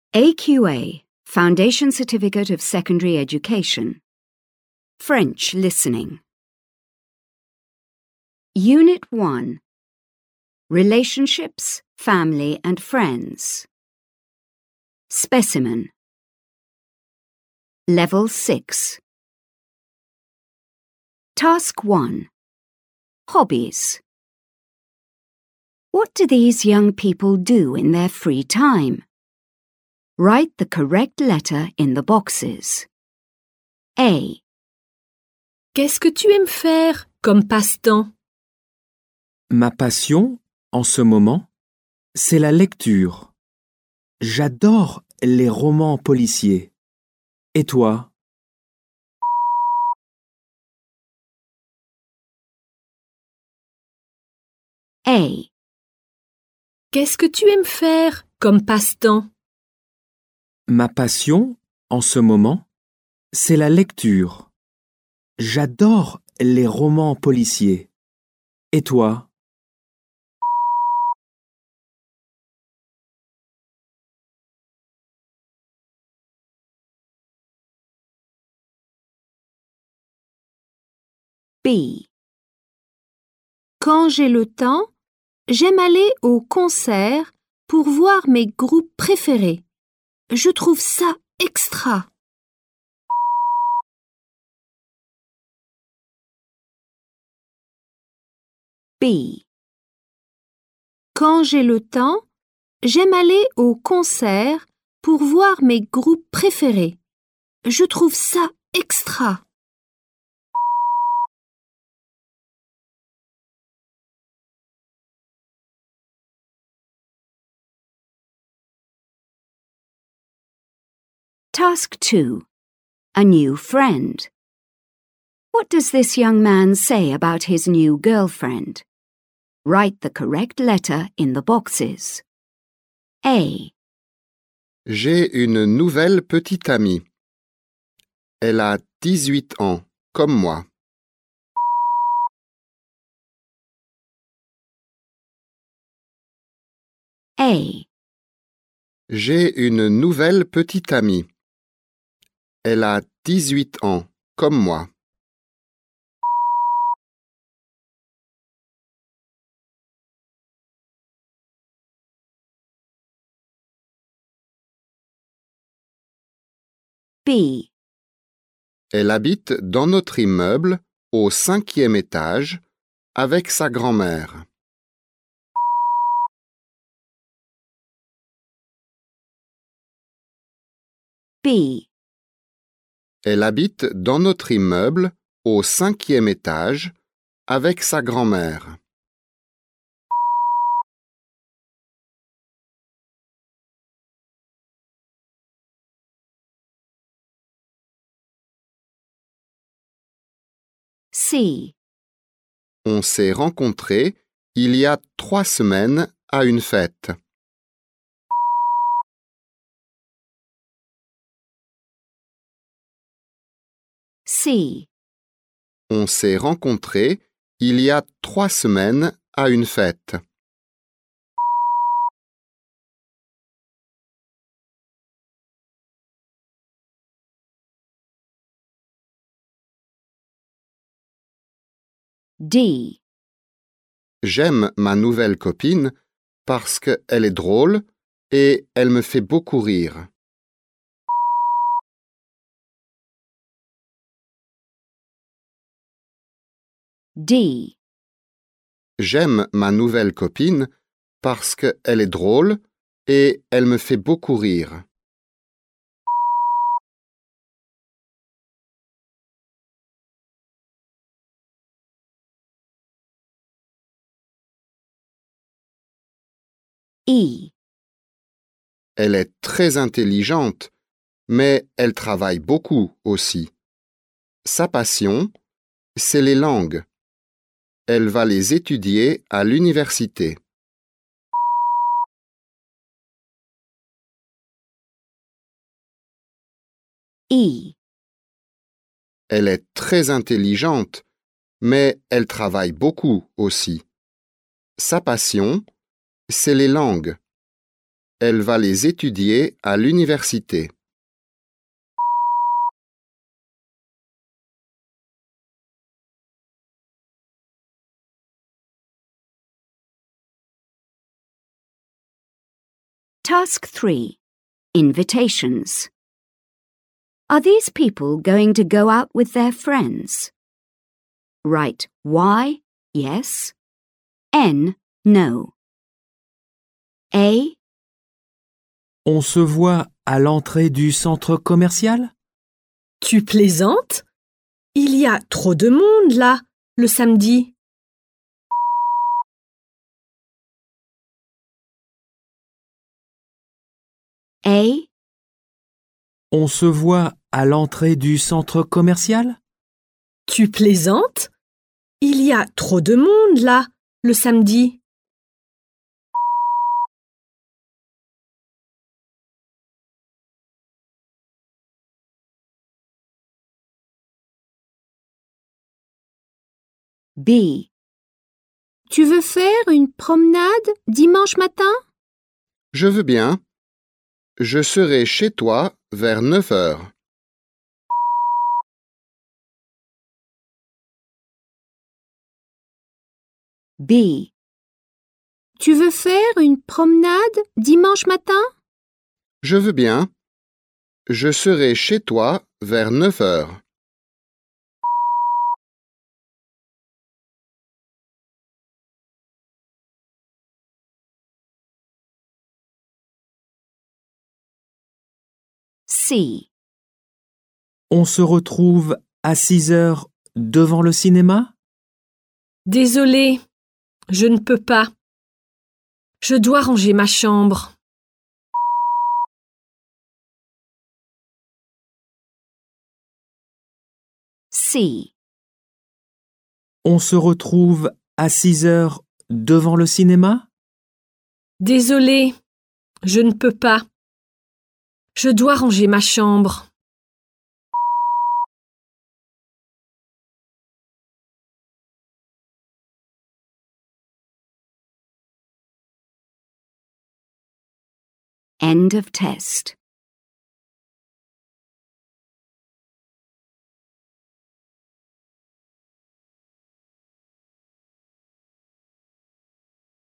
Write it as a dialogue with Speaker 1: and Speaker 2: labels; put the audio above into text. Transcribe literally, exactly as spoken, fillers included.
Speaker 1: A Q A, Foundation Certificate of Secondary Education. French Listening. Unit one. Relationships, Family and Friends. Specimen. Level six. Task one. Hobbies. What do these young people do in their free time? Write the correct letter in the boxes. A.
Speaker 2: Qu'est-ce que tu aimes faire comme passe-temps?
Speaker 3: Ma passion, en ce moment, c'est la lecture. J'adore les romans policiers. Et toi?
Speaker 1: A.
Speaker 2: Qu'est-ce que tu aimes faire comme passe-temps?
Speaker 3: Ma passion, en ce moment, c'est la lecture. J'adore les romans policiers. Et toi?
Speaker 1: B.
Speaker 2: Quand j'ai le temps, j'aime aller au concert pour voir mes groupes préférés. Je trouve ça extra.
Speaker 1: B.
Speaker 2: Quand j'ai le temps, j'aime aller au concert pour voir mes groupes préférés. Je trouve ça extra.
Speaker 1: Task two. A new friend. What does this young man say about his new girlfriend? Write the correct letter in the boxes. A.
Speaker 4: J'ai une nouvelle petite amie. Elle a dix-huit ans, comme moi.
Speaker 1: A.
Speaker 4: J'ai une nouvelle petite amie. Elle a dix-huit ans, comme moi.
Speaker 1: B.
Speaker 4: Elle habite dans notre immeuble, au cinquième étage, avec sa grand-mère.
Speaker 1: B.
Speaker 4: Elle habite dans notre immeuble, au cinquième étage, avec sa grand-mère.
Speaker 1: C.
Speaker 4: On s'est rencontrés il y a trois semaines à une fête.
Speaker 1: C.
Speaker 4: On s'est rencontrés il y a trois semaines à une fête.
Speaker 1: D.
Speaker 4: J'aime ma nouvelle copine parce qu'elle est drôle et elle me fait beaucoup rire.
Speaker 1: D.
Speaker 4: J'aime ma nouvelle copine parce qu'elle est drôle et elle me fait beaucoup rire.
Speaker 1: E.
Speaker 4: Elle est très intelligente, mais elle travaille beaucoup aussi. Sa passion, c'est les langues. Elle va les étudier à l'université.
Speaker 1: E.
Speaker 4: Elle est très intelligente, mais elle travaille beaucoup aussi. Sa passion, c'est les langues. Elle va les étudier à l'université.
Speaker 1: Task three. Invitations. Are these people going to go out with their friends? Write Y, yes. N, no. A.
Speaker 3: On se voit à l'entrée du centre commercial?
Speaker 2: Tu plaisantes? Il y a trop de monde là, le samedi.
Speaker 1: A.
Speaker 3: On se voit à l'entrée du centre commercial?
Speaker 2: Tu plaisantes? Il y a trop de monde là, le samedi.
Speaker 1: B.
Speaker 2: Tu veux faire une promenade dimanche matin?
Speaker 4: Je veux bien. Je serai chez toi vers neuf heures.
Speaker 1: B.
Speaker 2: Tu veux faire une promenade dimanche matin?
Speaker 4: Je veux bien. Je serai chez toi vers neuf heures.
Speaker 1: C.
Speaker 3: On se retrouve à six heures devant le cinéma?
Speaker 2: Désolée, je ne peux pas. Je dois ranger ma chambre.
Speaker 1: C.
Speaker 3: On se retrouve à six heures devant le cinéma?
Speaker 2: Désolée, je ne peux pas. Je dois ranger ma chambre.
Speaker 1: End of test.